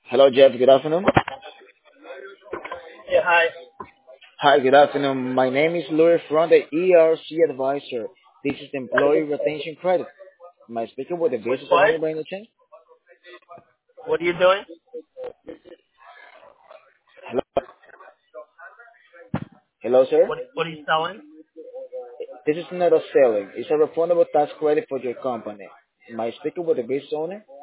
Hello, Jeff. Good afternoon. Yeah, hi. Hi, good afternoon. My name is Louis from the ERC Advisor. This is the Employee Retention Credit. Am I speaking with the With business what? owner by any chance? What are you doing? Hello, hello, sir. What are you selling? This is not a selling. It's a refundable tax credit for your company. Am I speaking with the business owner?